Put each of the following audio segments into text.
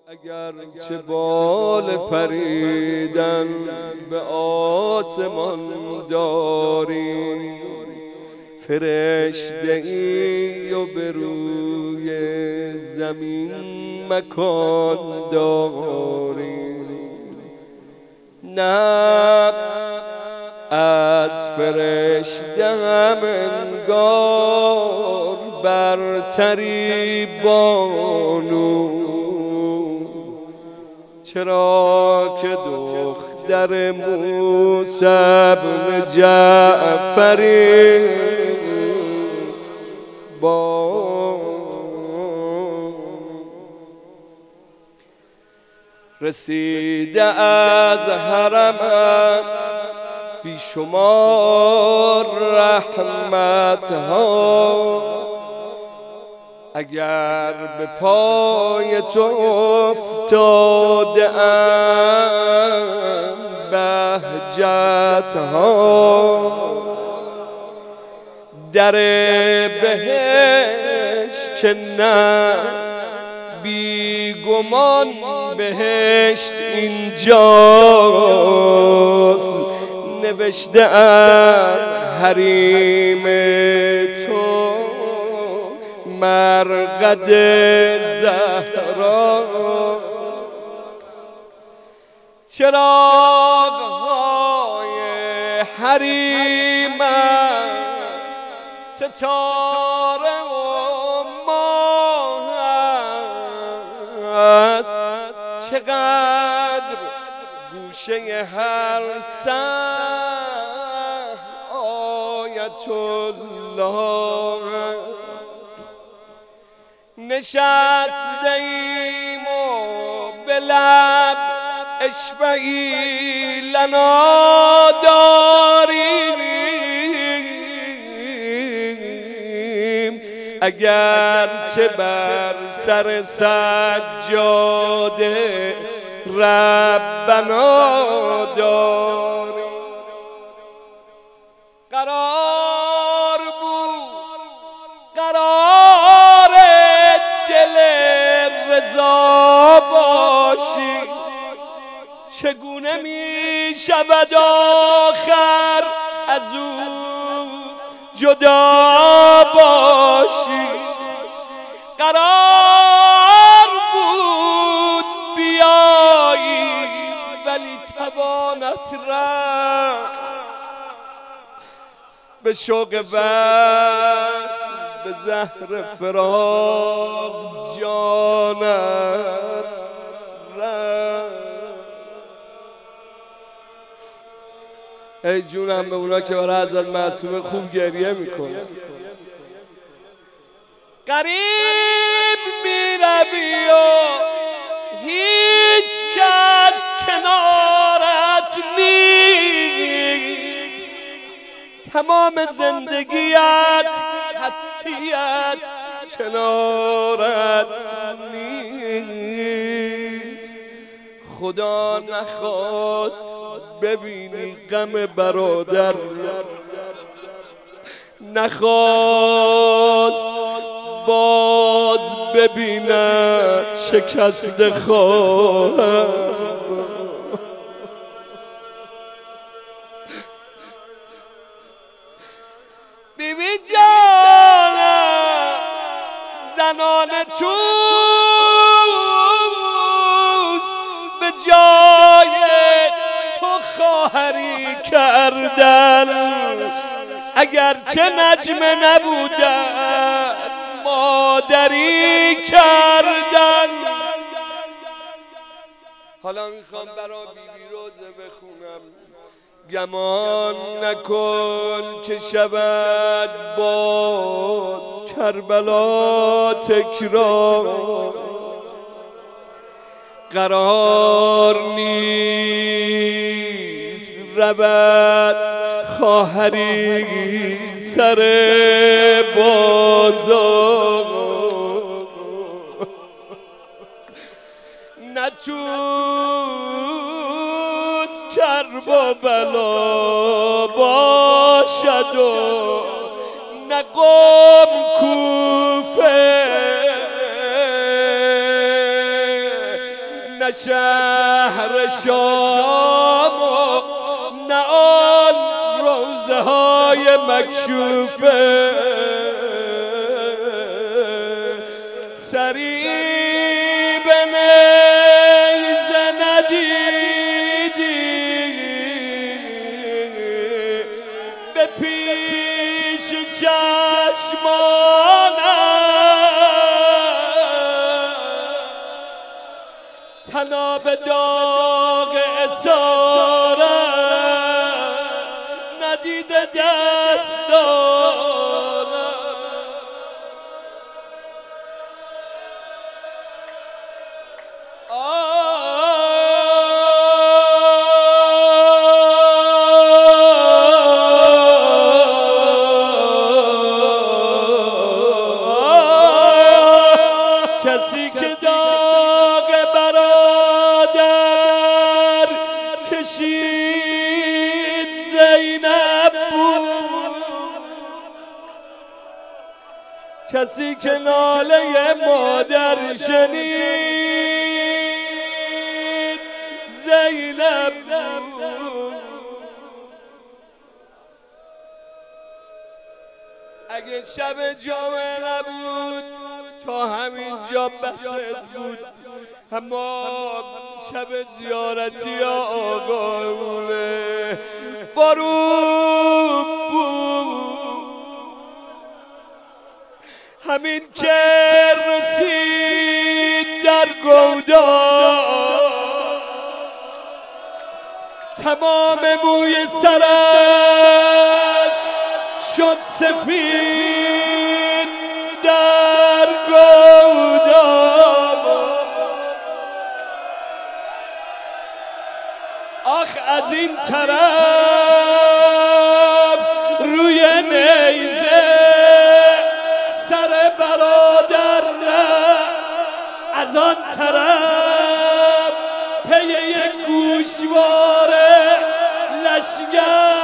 اگر چه بال پریدن به آسمان داری، فرشته ای و به روی زمین مکان داری. نه از فرشته هم انگار برتری بانو، چرا که دختر موسی بن جعفری رسیده از حرمت بیشمار رحمت ها. اگر به پای تو افتاده اند بهجت ها، در بهشت که نه بی گمان بهشت اینجاست، نوشته اند حریم تو مرقد زهراست. چراغ‌های حریم ستاره و ماه است، چقدر گوشه هر سحر آیت الله است. نشسته ایم و به لب اشفعی لنا داریم، اگرچه بر سر سجاده ربنا داریم. قرار بود قرار دل رضا باشی، چگونه می شود آخر از او جدا باشی. قرار بود بیایی ولی توانت رفت، به شوق وصل به زهر فراق جانت رفت. ای جونم به اونا که برای حضرت معصومه خوب گریه میکنه. قریب میروی و هیچ کس کنارت نیست، تمام زندگیت هستیت کنارت نیست. خدا نخواست ببینی غم برادر، نخواست باز ببیند شکست خواهر. بیبی جانم زنان توست، به جای تو خواهری کردن، اگرچه نجمه نبوده است مادری کردن. حالا میخوام برا بیبی روزه بخونم. گمان نکن که شود باز کربلا تکرار، قرار نیست رود خواهری سر بازار، نتوز کرب و بلا باشد و نه قوم کوفه نه شهر شام و نه آن روزه های مکشوفه سری به نیزه ندیدی به پیش چشمانم تناب داغ اسارت ندیده دستانم کسی که داغ برادر کشید زینب بود کسی که ناله مادر شنید زینب بود اگه شب جمعه نبود تا همینجا بسد بود اما شب زیارتی آقامونه بارون بود همین که رسید در گودال تمام موی سرش شد سفید در گودال آخ از این طرف روی نیزه سر برادر نه از آن طرف پی یک گوشواره لشگر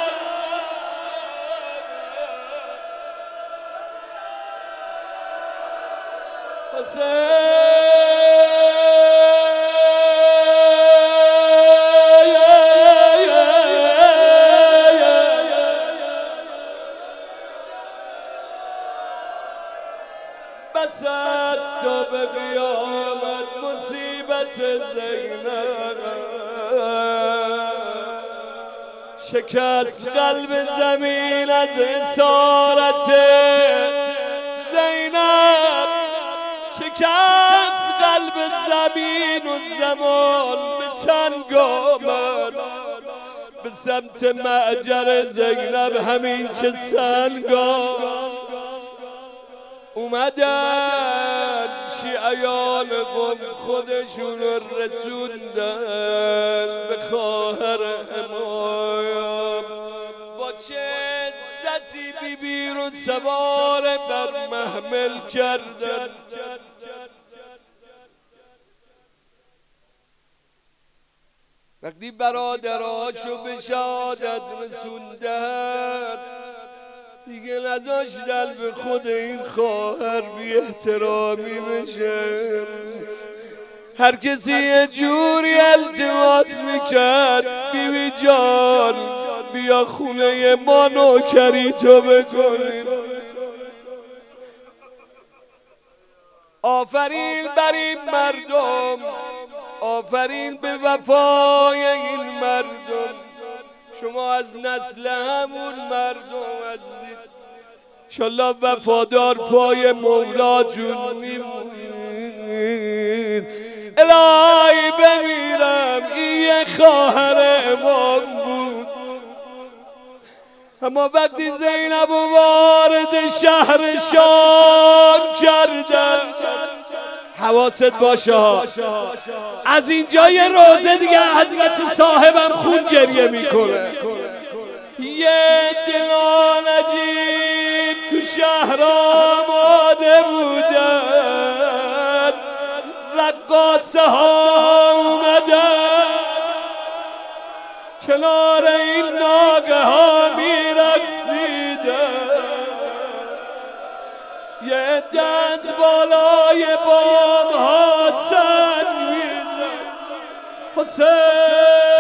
بس از تو به قیامت مصیبت زینب شکست قلب زمین از اسارت زینب شکست قلب زمین و زمان به چنگ آمد به سمت معجر زینب همین که سنگ اومدن شیعیان قم خودشون رسوندن به خواهر امام با چه عزتی بیبی رو سوار بر محمل کردن وقتی برادراشو به شهادت رسوندن دیگه نداشتن به خود این خواهر بی احترامی بشه هر کسی یه جوری التماس میکرد بیبی جان بیا خونه ما نوکری تو بکنیم آفرین بر این مردم آفرین به وفای این مردم شما از نسل همون مردم هستید انشالله وفادار پای مولاتون میمونید الهی بمیرم این یه خواهر امام بود اما وقتی زینب وارد شهر شام کردن حواست باشه ها از اینجا یه روزه دیگه حضرت صاحبم خون گریه میکنه یه دلان عجیب تو شهر آماده بودن رقاصه ها اومدن کنار این ناگه ها میرقصیدن یه عده از بالای بام ها سن میزن حسین